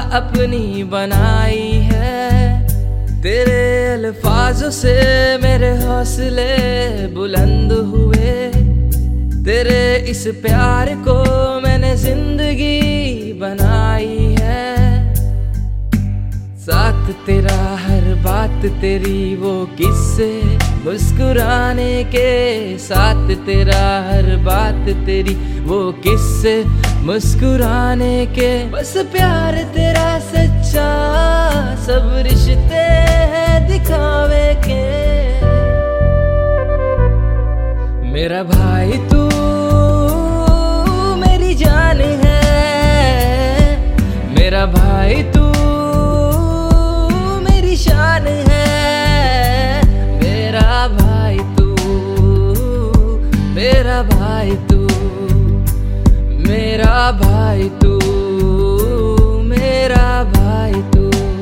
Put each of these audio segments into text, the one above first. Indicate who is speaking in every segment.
Speaker 1: अपनी बनाई है। तेरे अल्फाजों से मेरे हौसले बुलंद हुए। तेरे इस प्यार को मैंने जिंदगी बनाई है। साथ तेरा हर बात तेरी वो किस्से मुस्कुराने के, साथ तेरा हर बात तेरी वो किस्से मुस्कुराने के। बस प्यार तेरा सच्चा, सब रिश्ते हैं दिखावे के। मेरा भाई तू मेरी जान है, मेरा भाई तू मेरी शान है। मेरा भाई तू, मेरा भाई तू, मेरा भाई तू, मेरा भाई तू।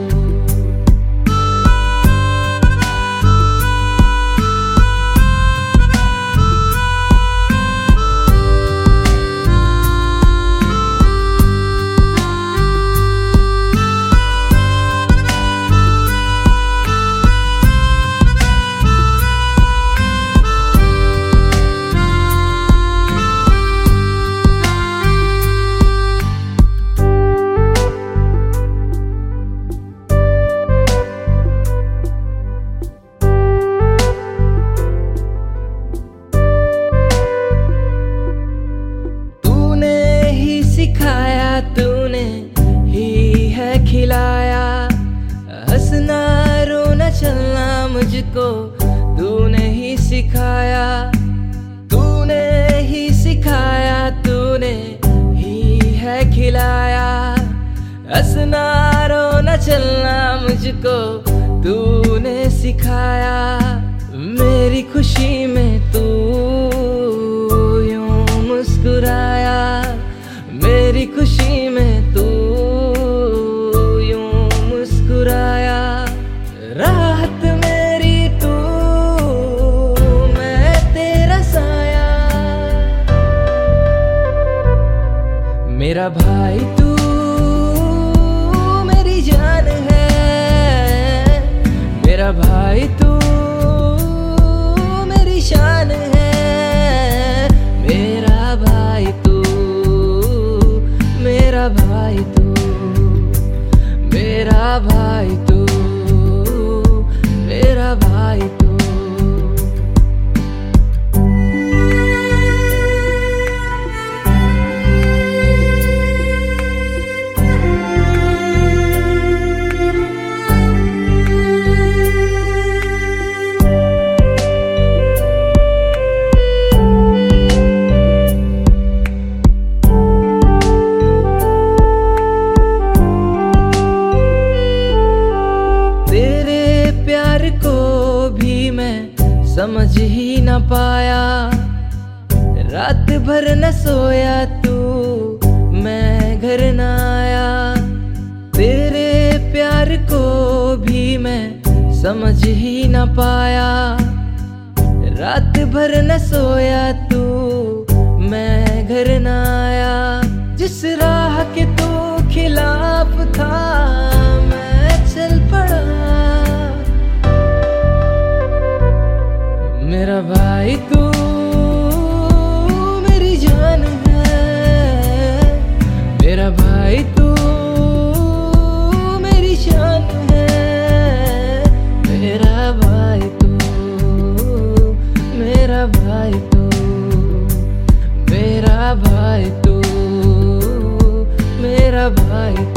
Speaker 1: तूने ही है खिलाया, हंसना रोना चलना मुझको तूने ही सिखाया। तूने ही सिखाया, तूने ही है खिलाया, हंसना रोना चलना मुझको तूने सिखाया। मेरी खुशी में तू यूं मुस्कुराया, मेरी खुशी में तू यूं मुस्कुराया। राहत मेरी तू, मैं तेरा साया। मेरा भाई तू मेरी जान है, मेरा भाई तू मेरी शान है। मेरा भाई तू, मेरा भाई तू, मेरा भाई तू, मेरा भाई तू। समझ ही न पाया, रात भर न सोया तू, मैं घर न आया। तेरे प्यार को भी मैं समझ ही न पाया, रात भर न सोया तू, मैं घर न आया। जिस राह के तू खिलाफ था मैं चल पड़ा। मेरा भाई तू मेरी जान है, मेरा भाई तू मेरी शान है। मेरा भाई तू, मेरा भाई तू, मेरा भाई तू, मेरा भाई तू।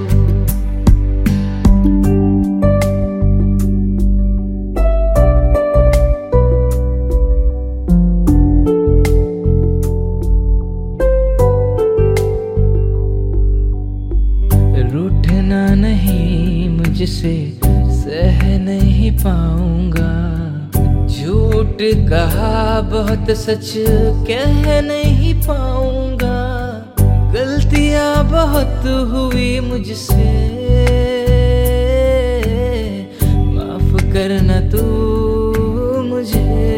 Speaker 1: रूठना नहीं मुझसे सह नहीं पाऊंगा, झूठ कहा बहुत सच कह नहीं पाऊंगा। गलतियां बहुत हुई मुझसे, माफ करना तू मुझे।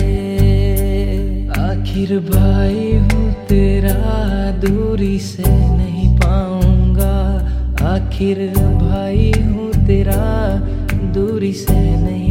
Speaker 1: आखिर भाई हूँ तेरा, दूरी से नहीं पाऊंगा। आखिर आखिर भाई हूँ तेरा, दूरी से नहीं